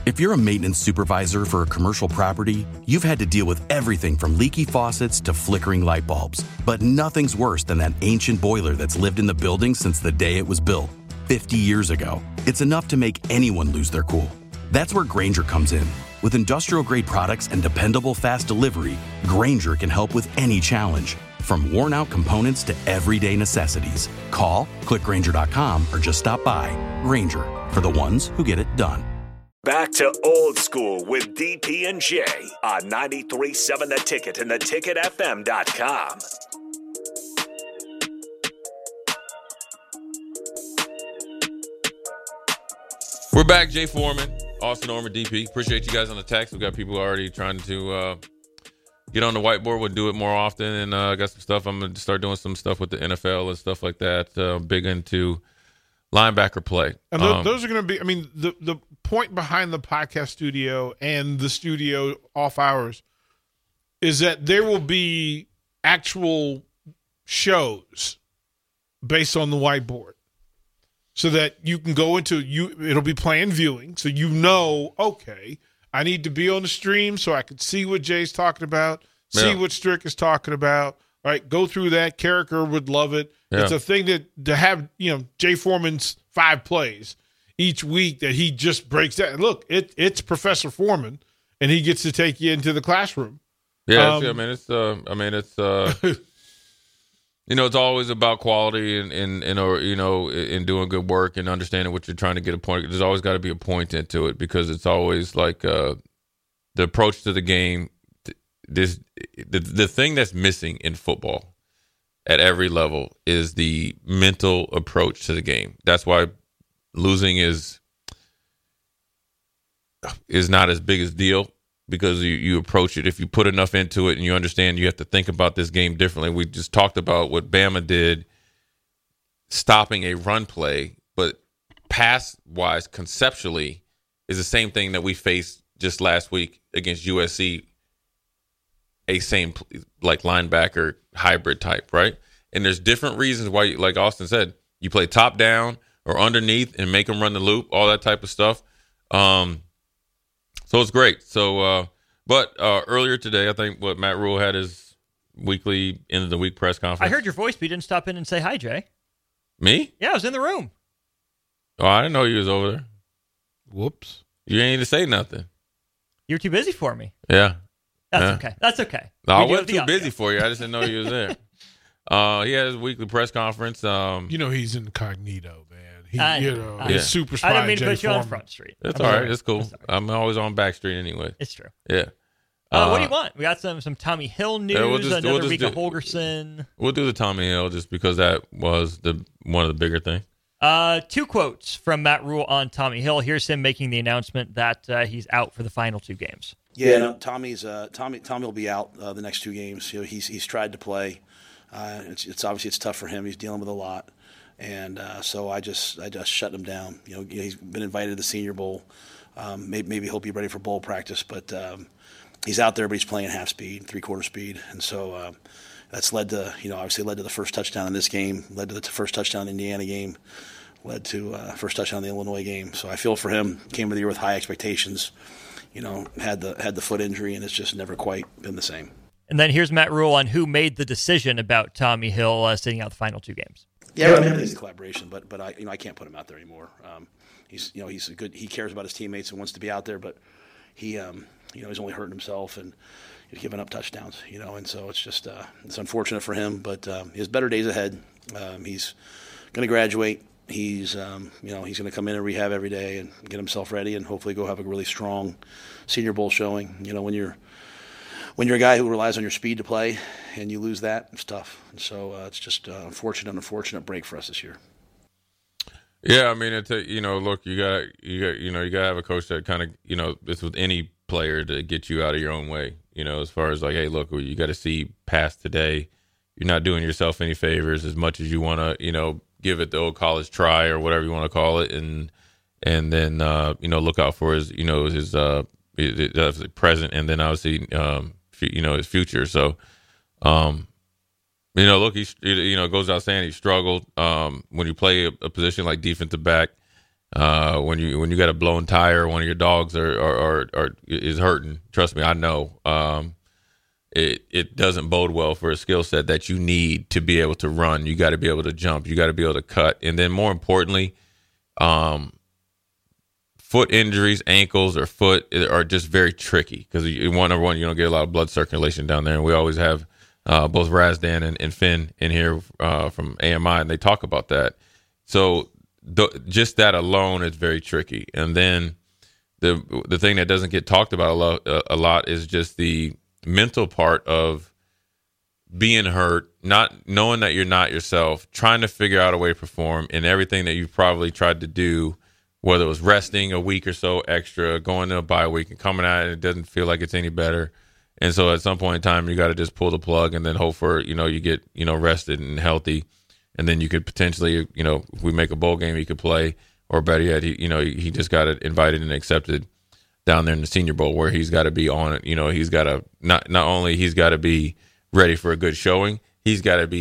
If you're a maintenance supervisor for a commercial property, you've had to deal with everything from leaky faucets to flickering light bulbs. But nothing's worse than that ancient boiler that's lived in the building since the day it was built, 50 years ago. It's enough to make anyone lose their cool. That's where Grainger comes in. With industrial-grade products and dependable fast delivery, Grainger can help with any challenge, from worn-out components to everyday necessities. Call, click Grainger.com, or just stop by. Grainger, for the ones who get it done. Back to old school with DP and J on 93.7 The Ticket and theticketfm.com. We're back, Jay Foreman, Austin Norman, DP. Appreciate you guys on the text. We've got people already trying to get on the whiteboard. We'll do it more often, and I got some stuff. I'm going to start doing some stuff with the NFL and stuff like that. Big into linebacker play. And those are going to be, I mean, the point behind the podcast studio and the studio off hours is that there will be actual shows based on the whiteboard so that you can go into it'll be planned viewing. So, okay, I need to be on the stream so I can see what Jay's talking about, see what Strick is talking about, right? Go through that. Carricker would love it. Yeah. It's a thing to have, Jay Foreman's 5 plays each week that he just breaks down. Look, it's Professor Foreman, and he gets to take you into the classroom. Yeah, it's it's always about quality and in doing good work and understanding what you're trying to get a point. There's always got to be a point into it because it's always like the approach to the game. The thing that's missing in football at every level is the mental approach to the game. That's why losing is not as big a deal because you approach it. If you put enough into it and you understand you have to think about this game differently. We just talked about what Bama did, stopping a run play, but pass-wise, conceptually, is the same thing that we faced just last week against USC, a same like linebacker hybrid type, right? And there's different reasons why, like Austin said, you play top down or underneath and make them run the loop, all that type of stuff. So it's great. So, but earlier today, I think Matt Rule had his weekly end of the week press conference. I heard your voice, but you didn't stop in and say hi, Jay. Me? Yeah, I was in the room. Oh, I didn't know you was over there. Whoops. You ain't even say nothing. You were too busy for me. Yeah. That's okay. That's okay. No, I wasn't too busy for you. I just didn't know you was there. He had his weekly press conference. He's incognito, man. He's super spy. I didn't mean to Jay put you on Foreman. Front Street. That's all right. It's cool. I'm always on Back Street anyway. It's true. Yeah. What do you want? We got some Tommy Hill news, another week of Holgorsen. We'll do the Tommy Hill just because that was one of the bigger things. 2 quotes from Matt Rule on Tommy Hill. Here's him making the announcement that he's out for the final 2 games. Yeah, no, Tommy will be out the next 2 games. He's tried to play. It's obviously it's tough for him. He's dealing with a lot, and so I just shut him down. He's been invited to the Senior Bowl. Maybe he'll be ready for bowl practice, but he's out there, but he's playing half speed, 3/4 speed, and so that's led to led to the first touchdown in this game, led to the first touchdown in the Indiana game, led to first touchdown in the Illinois game. So I feel for him. Came to the year with high expectations. Had the foot injury, and it's just never quite been the same. And then here's Matt Rule on who made the decision about Tommy Hill sitting out the final 2 games. Yeah, I mean, it's a collaboration, but I can't put him out there anymore. He's he cares about his teammates and wants to be out there, but he's only hurting himself and he's giving up touchdowns, and so it's just it's unfortunate for him, but he has better days ahead. He's going to graduate. He's he's going to come in and rehab every day and get himself ready and hopefully go have a really strong Senior Bowl showing. When you're a guy who relies on your speed to play and you lose that, it's tough. And so it's just an unfortunate break for us this year. Yeah, I mean, look, you got to have a coach that kind of, it's with any player to get you out of your own way. As far as like, hey, look, you got to see past today. You're not doing yourself any favors as much as you want to, give it the old college try or whatever you want to call it, and then look out for his his present and then obviously his future. So look, he goes out saying he struggled when you play a position like defensive back. When you got a blown tire, one of your dogs is hurting. Trust me, I know. It doesn't bode well for a skill set that you need to be able to run. You got to be able to jump. You got to be able to cut. And then more importantly, foot injuries, ankles or foot are just very tricky because number one, you don't get a lot of blood circulation down there. And we always have both Razdan and Finn in here from AMI, and they talk about that. So just that alone is very tricky. And then the thing that doesn't get talked about a lot is just the mental part of being hurt, not knowing that you're not yourself, trying to figure out a way to perform in everything that you've probably tried to do, whether it was resting a week or so extra, going to a bye week and coming out and it doesn't feel like it's any better. And so at some point in time, you got to just pull the plug and then hope for, you get, rested and healthy. And then you could potentially, if we make a bowl game, he could play, or better yet, he just got invited and accepted down there in the Senior Bowl where he's got to be on it. He's got to not only he's got to be ready for a good showing, he's got to be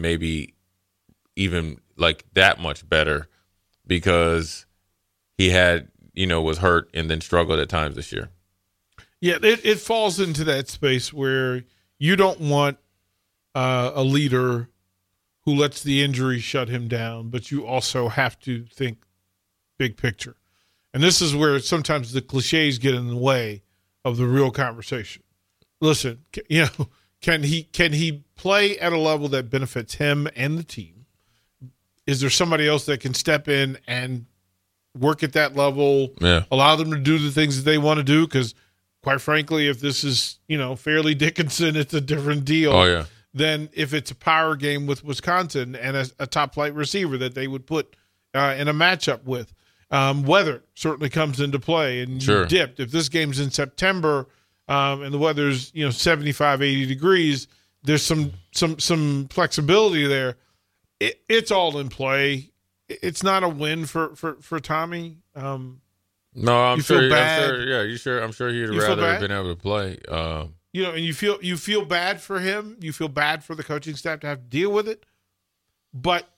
even like that much better because he had, was hurt and then struggled at times this year. Yeah, it falls into that space where you don't want a leader who lets the injury shut him down, but you also have to think big picture. And this is where sometimes the cliches get in the way of the real conversation. Listen, can he play at a level that benefits him and the team? Is there somebody else that can step in and work at that level, allow them to do the things that they want to do? Because quite frankly, if this is, Fairleigh Dickinson, it's a different deal than if it's a power game with Wisconsin and a top-flight receiver that they would put in a matchup with. Weather certainly comes into play, and you dipped. If this game's in September and the weather's 75, 80 degrees, there's some flexibility there. It's all in play. It's not a win for Tommy. No, I'm sure. I'm sure he'd rather have been able to play. And you feel bad for him. You feel bad for the coaching staff to have to deal with it, but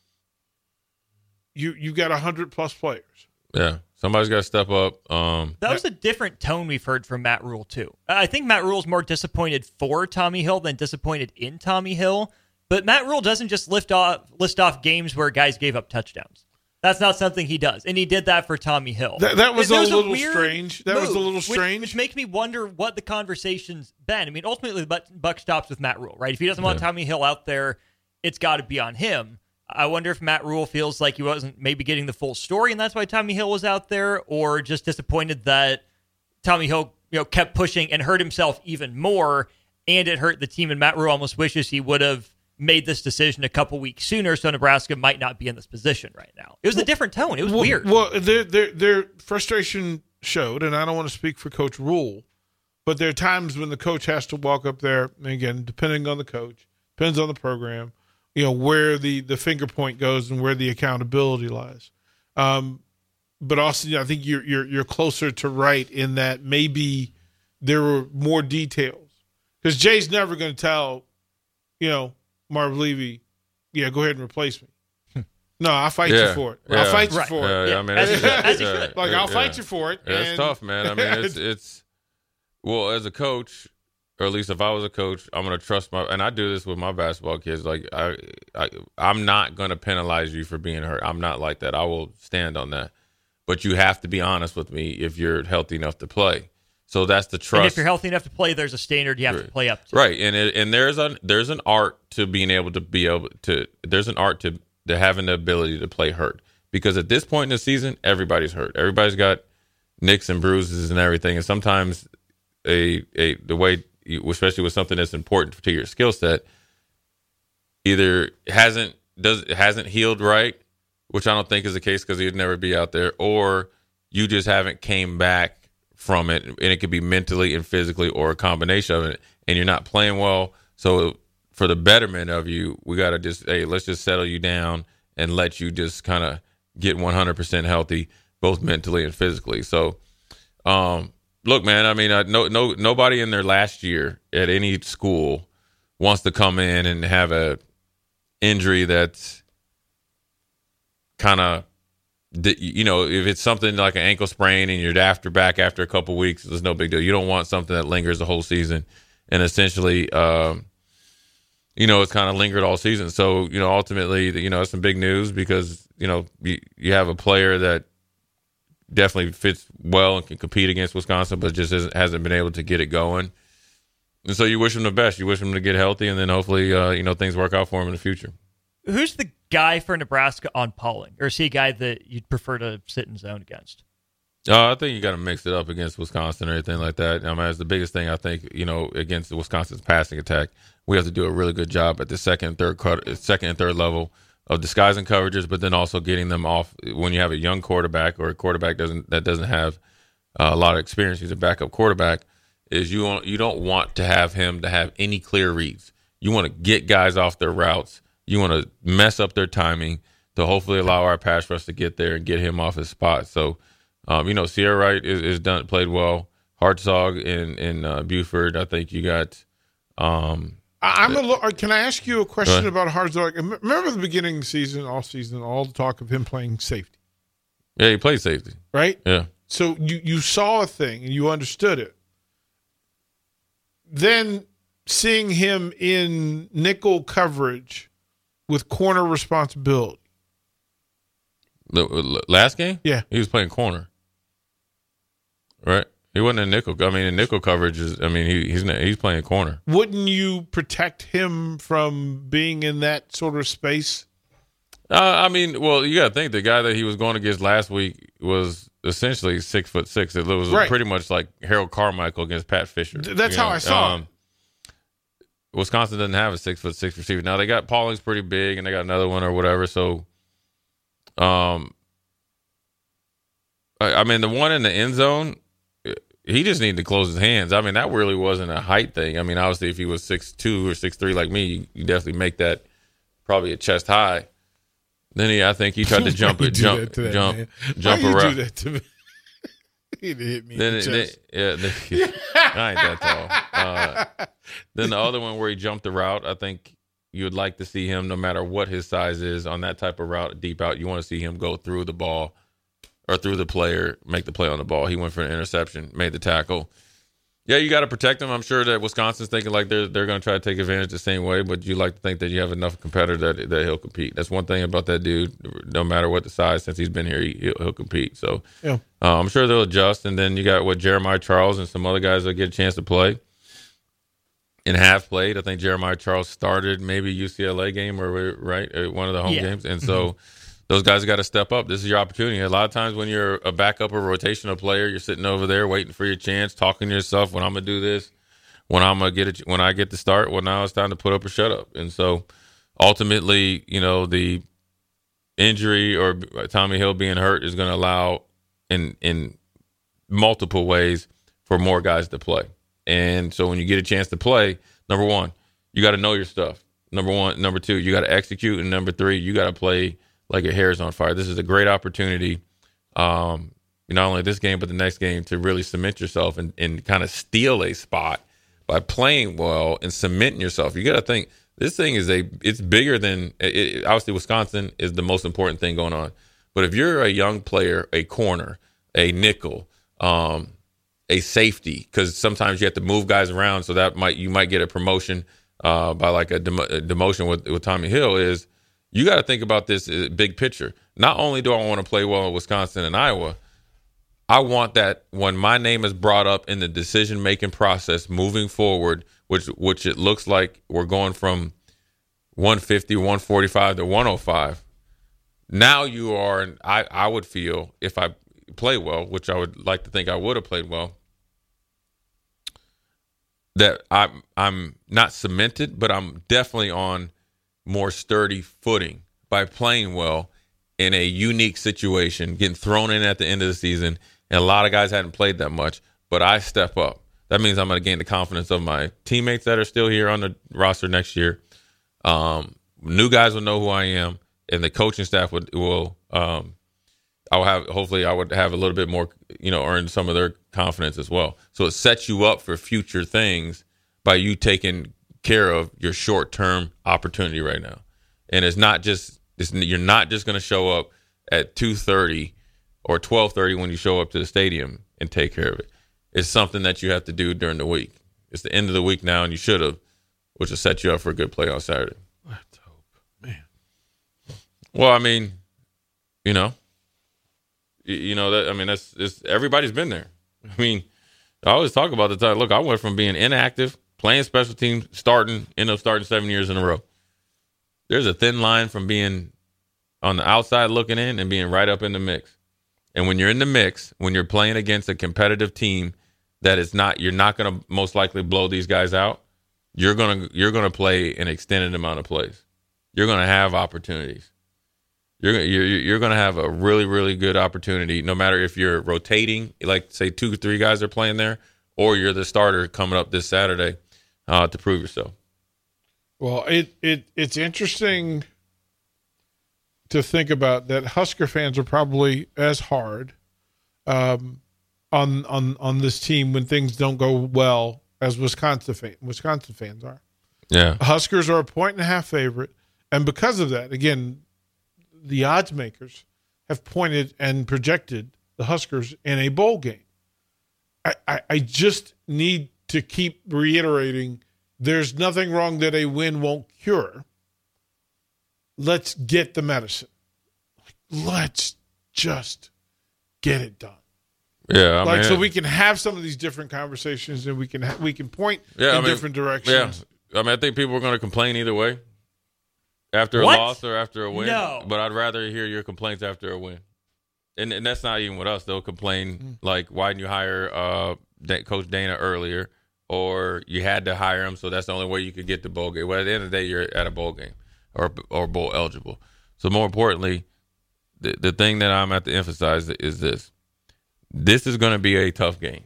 you got 100+ players. Yeah, somebody's got to step up. That was a different tone we've heard from Matt Rule, too. I think Matt Rule's more disappointed for Tommy Hill than disappointed in Tommy Hill. But Matt Rule doesn't just list off games where guys gave up touchdowns. That's not something he does. And he did that for Tommy Hill. That was a little strange. That was a little strange. Which makes me wonder what the conversation's been. I mean, ultimately, the buck stops with Matt Rule, right? If he doesn't want Tommy Hill out there, it's got to be on him. I wonder if Matt Rule feels like he wasn't maybe getting the full story, and that's why Tommy Hill was out there, or just disappointed that Tommy Hill, kept pushing and hurt himself even more, and it hurt the team. And Matt Rule almost wishes he would have made this decision a couple weeks sooner, so Nebraska might not be in this position right now. It was a different tone. It was weird. Well, their frustration showed, and I don't want to speak for Coach Rule, but there are times when the coach has to walk up there, and again, depending on the coach, depends on the program, where the finger point goes and where the accountability lies. But also, I think you're closer to right in that maybe there were more details. Because Jay's never going to tell, Marv Levy, go ahead and replace me. No, I'll fight you for it. I'll fight you for it. I mean, I'll fight you for it. It's tough, man. I mean, it's well, as a coach, or at least if I was a coach, I'm going to trust and I do this with my basketball kids. Like I'm not going to penalize you for being hurt. I'm not like that. I will stand on that. But you have to be honest with me if you're healthy enough to play. So that's the trust. And if you're healthy enough to play, there's a standard you have to play up to. Right, and there's an art to being able to there's an art to having the ability to play hurt. Because at this point in the season, everybody's hurt. Everybody's got nicks and bruises and everything. And sometimes the way, especially with something that's important to your skill set, either hasn't healed right, which I don't think is the case because he'd never be out there, or you just haven't came back from it, and it could be mentally and physically or a combination of it, and you're not playing well. So for the betterment of you, we got to let's just settle you down and let you just kind of get 100% healthy, both mentally and physically. So, look, man, I mean, nobody in their last year at any school wants to come in and have a injury that's kind of if it's something like an ankle sprain and you're back after a couple weeks, there's no big deal. You don't want something that lingers the whole season, and essentially, it's kind of lingered all season. So, ultimately, it's some big news because you have a player that definitely fits well and can compete against Wisconsin, but just hasn't been able to get it going. And so you wish him the best. You wish him to get healthy, and then hopefully, things work out for him in the future. Who's the guy for Nebraska on Pauling? Or is he a guy that you'd prefer to sit in zone against? I think you got to mix it up against Wisconsin or anything like that. That's the biggest thing I think, against the Wisconsin's passing attack. We have to do a really good job at the second and third level of disguising coverages, but then also getting them off when you have a young quarterback or a quarterback that doesn't have a lot of experience. He's a backup quarterback. You don't want to have him to have any clear reads. You want to get guys off their routes. You want to mess up their timing to hopefully allow our pass rush to get there and get him off his spot. So, Sierra Wright is played well. Hartzog and Buford. I think you got. Can I ask you a question about Hartzog? Remember the beginning of the season, all the talk of him playing safety. Yeah, he played safety. Right? Yeah. So you saw a thing and you understood it. Then seeing him in nickel coverage with corner responsibility. The last game? Yeah. He was playing corner. Right? He wasn't in nickel. In nickel coverage he's playing corner. Wouldn't you protect him from being in that sort of space? You got to think the guy that he was going against last week was essentially 6'6". It was pretty much like Harold Carmichael against Pat Fisher. That's how I saw it. Wisconsin doesn't have a 6'6" receiver. Now they got Pauling's pretty big, and they got another one or whatever. So, the one in the end zone, he just needed to close his hands. That really wasn't a height thing. Obviously, if he was 6'2" or 6'3" like me, you definitely make that probably a chest high. Then I think he tried to jump around. You do that to me? He hit me in the chest. I ain't that tall. Then the other one where he jumped the route, I think you would like to see him, no matter what his size is, on that type of route, deep out. You want to see him go through the ball or through the player, make the play on the ball. He went for an interception, made the tackle. Yeah, you got to protect him. I'm sure that Wisconsin's thinking like they're going to try to take advantage the same way, but you like to think that you have enough competitor that he'll compete. That's one thing about that dude. No matter what the size, since he's been here, he'll compete. So yeah. I'm sure they'll adjust. And then you got Jeremiah Charles and some other guys that get a chance to play and have played. I think Jeremiah Charles started maybe UCLA game or one of the home games, and so. Those guys got to step up. This is your opportunity. A lot of times when you're a backup or rotational player, you're sitting over there waiting for your chance, talking to yourself, when I'm going to do this, when I'm going to get it, when I get to start, well, now it's time to put up or shut up. And so ultimately, the injury or Tommy Hill being hurt is going to allow in multiple ways for more guys to play. And so when you get a chance to play, number one, you got to know your stuff. Number one. Number two, you got to execute. And number three, you got to play like your hair is on fire. This is a great opportunity, not only this game, but the next game, to really cement yourself and kind of steal a spot by playing well and cementing yourself. You got to think this thing it's bigger than obviously Wisconsin is the most important thing going on. But if you're a young player, a corner, a nickel, a safety, because sometimes you have to move guys around, so that you might get a promotion by like a demotion with Tommy Hill is. You got to think about this big picture. Not only do I want to play well in Wisconsin and Iowa, I want that when my name is brought up in the decision-making process moving forward, which it looks like we're going from 150, 145 to 105. Now you are, and I would feel if I play well, which I would like to think I would have played well, that I'm not cemented, but I'm definitely on more sturdy footing by playing well in a unique situation, getting thrown in at the end of the season. And a lot of guys hadn't played that much, but I step up. That means I'm going to gain the confidence of my teammates that are still here on the roster next year. New guys will know who I am, and the coaching staff will hopefully I would have a little bit more, earn some of their confidence as well. So it sets you up for future things by you taking care of your short-term opportunity right now. And you're not just going to show up at 2:30 or 12:30 when you show up to the stadium and take care of it. It's something that you have to do during the week. It's the end of the week now, and you should have, which will set you up for a good play on Saturday. Let's hope, man. Well, I mean, that. I mean, it's everybody's been there. I mean, I always talk about the time. Look, I went from being inactive, playing special teams, end up starting 7 years in a row. There's a thin line from being on the outside looking in and being right up in the mix. And when you're in the mix, when you're playing against a competitive team that you're not going to most likely blow these guys out. You're gonna play an extended amount of plays. You're gonna have opportunities. You're gonna have a really, really good opportunity, no matter if you're rotating, like say 2 or 3 guys are playing there, or you're the starter coming up this Saturday to prove yourself. Well, it's interesting to think about that. Husker fans are probably as hard on this team when things don't go well as Wisconsin fans are. Yeah, Huskers are a 1.5 favorite, and because of that, again, the odds makers have pointed and projected the Huskers in a bowl game. I just need to keep reiterating, there's nothing wrong that a win won't cure. Let's get the medicine. Let's just get it done. Yeah, I mean, so we can have some of these different conversations, and we can point in different directions. Yeah, I mean, I think people are going to complain either way, after a loss or after a win. No. But I'd rather hear your complaints after a win, and that's not even with us. They'll complain like, "Why didn't you hire Coach Dana earlier?" Or you had to hire him, so that's the only way you could get to bowl game. Well, at the end of the day, you're at a bowl game or bowl eligible. So more importantly, the thing that I'm at to emphasize is this. This is going to be a tough game.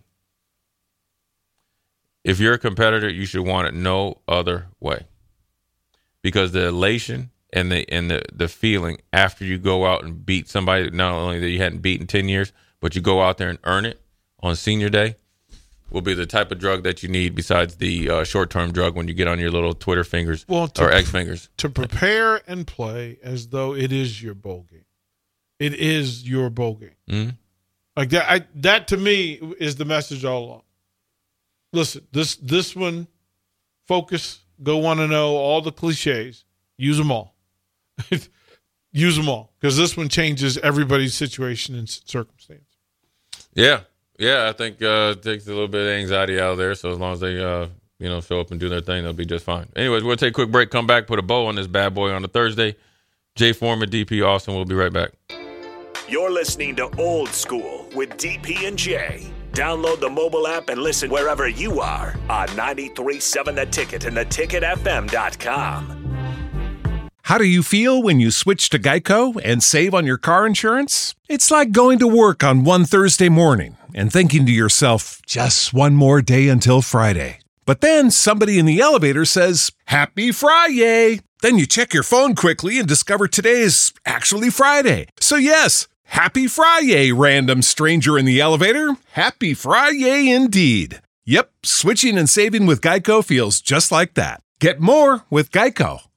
If you're a competitor, you should want it no other way. Because the elation and the feeling after you go out and beat somebody, not only that you hadn't beaten in 10 years, but you go out there and earn it on senior day, will be the type of drug that you need besides the short-term drug when you get on your little Twitter fingers or X fingers. To prepare and play as though it is your bowl game. It is your bowl game. Mm-hmm. Like that, that to me is the message all along. Listen, this one, focus, go 1-0, all the cliches, use them all. Use them all, because this one changes everybody's situation and circumstance. Yeah, I think it takes a little bit of anxiety out of there. So as long as they show up and do their thing, they'll be just fine. Anyways, we'll take a quick break, come back, put a bow on this bad boy on a Thursday. Jay Foreman, DP Austin, we'll be right back. You're listening to Old School with DP and J. Download the mobile app and listen wherever you are on 93.7 The Ticket and theticketfm.com. How do you feel when you switch to Geico and save on your car insurance? It's like going to work on one Thursday morning and thinking to yourself, just one more day until Friday. But then somebody in the elevator says, "Happy Friday!" Then you check your phone quickly and discover today is actually Friday. So yes, Happy Friday, random stranger in the elevator. Happy Friday indeed. Yep, switching and saving with Geico feels just like that. Get more with Geico.